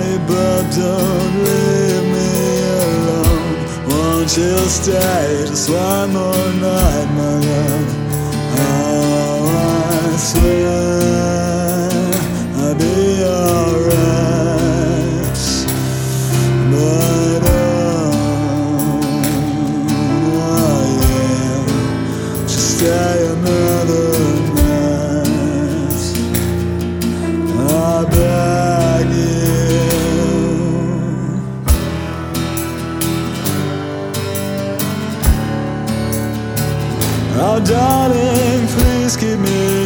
me, but don't leave me alone. Won't you stay just one more night, my love? Oh, I swear I'll be alright. But oh yeah, just stay another night. I beg you. Oh darling, please keep me